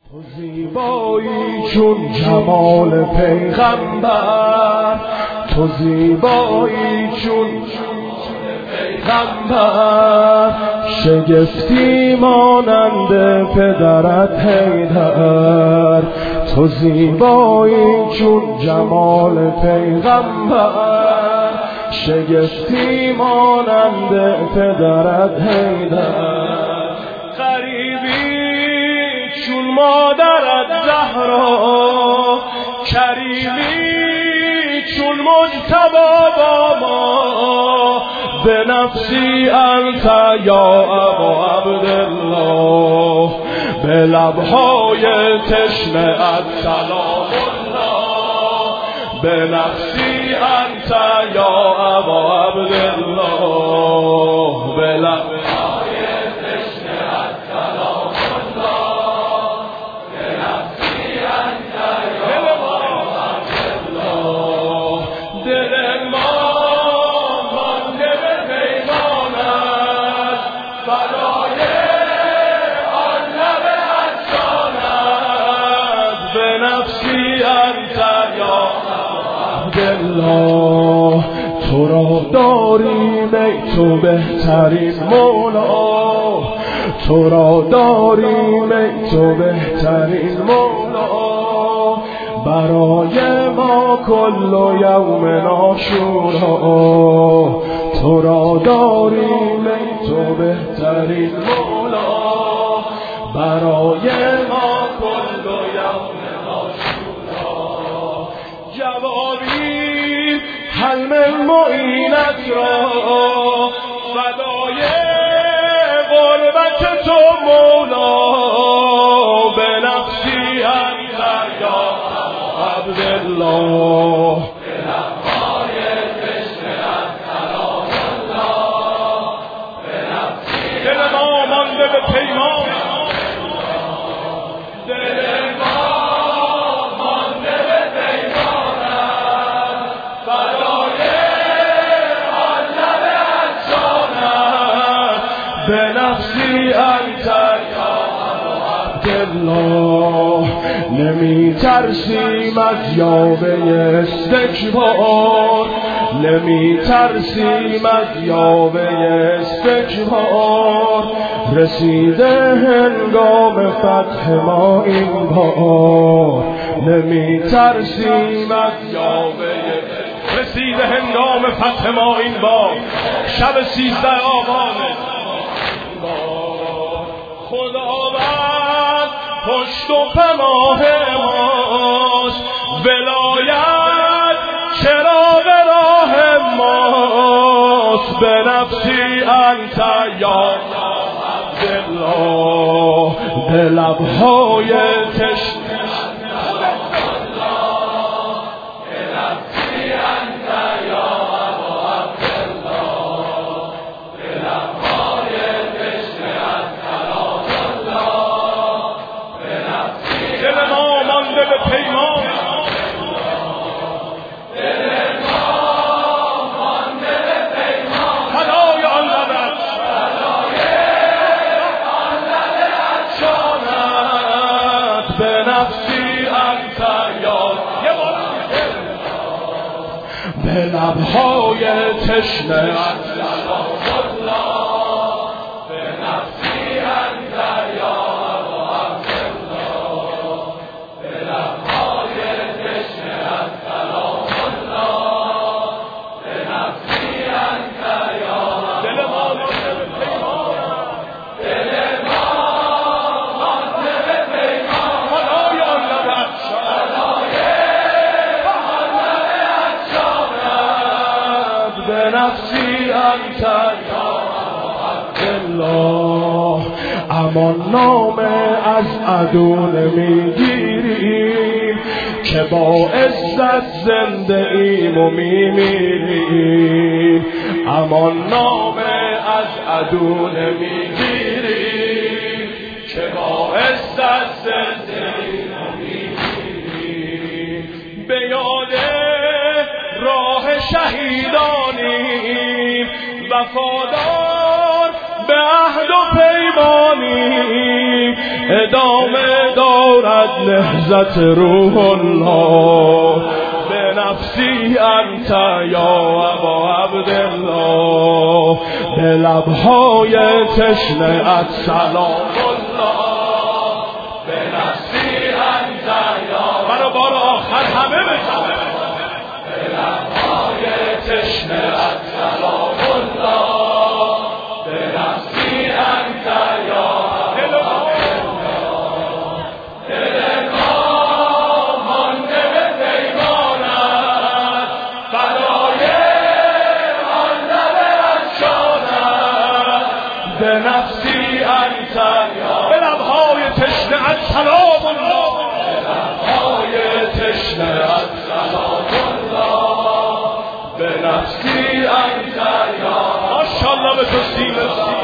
تو زیبایی چون جمال پیغمبر، تو زیبایی چون پیغمبر، شگفتی مانند پدرت حیدر. تو زیبایی چون جمال پیغمبر، شگفتی مانند پدرت حیدر. غریبی چون مادرت زهرا، کریمی چون مجتبی با ما. به نفسی انت یا ابا عبدالله، به لبهای تشنه ات سلام الله. به نفسی انت یا ابا عبدالله، به لبهای تشنه ات سلام الله. به نفسی انت یا ابا عبدالله. دل ما مانده به پیمانت، فدای آن لب عطشانت. به نفسی انت یا عبدالله. تو را داریم ای تو بهترین مولا، تو را داریم ای تو بهترین مولا. برای ما کل یوم عاشورا، تو را داریم ای تو بهترین مولا. برای ما کل یوم عاشورا. جوابی حلم معینت را، فدای غربت تو مولا. به نفسی انت یا عبدالله، به لبهای تشنه ات سلام الله. به نفسی دل ما مانده به پیمان، دل ما مانده به پیمانت. فدای آن لب عطشانت. به نفسی انت یا عبدالله. نمی ترسیم از یاوه استکبار، نمی ترسیم از یاوه استکبار. رسیده هنگام فتح ما این بار، نمی ترسیم از یاوه. رسیده هنگام فتح ما این بار، شب 13 آبان. خداوند پشت و پناه ماست، ولایت چراغ راه ماست. به نفسی انت یا عبدالله، به لبهای تشنه به لبهای تشنه ات سلام الله. به نفسی انت یا ابا عبدالله، به لبهای تشنه ات سلام الله. به نفسی انت یا دل ما مانده به پیمانت، دل ما مانده به پیمانت. فدای آن لب به نفسی انت یا عبدالله. امان نامه از عدو نمیگیریم، که با عزت زنده ایم و میمیریم. امان نامه از عدو نمیگیریم، که با عزت زنده ایم و میمیریم. به یاد راه شهیدانیم، وفادار به عهد و پیمانی ادامه دارد نهضت روح الله به نفسی انت یا ابا عبدالله به لبهای تشنه ات سلام الله به نفسی انت یا برای بار آخر همه بشن به لبهای تشنه ات سلام الله به نفسی انت یا به نفسی انت یا به لبهای تشنه ات سلام الله به لبهای تشنه ات سلام الله به نفسی انت یا ماشاءالله به تو سیب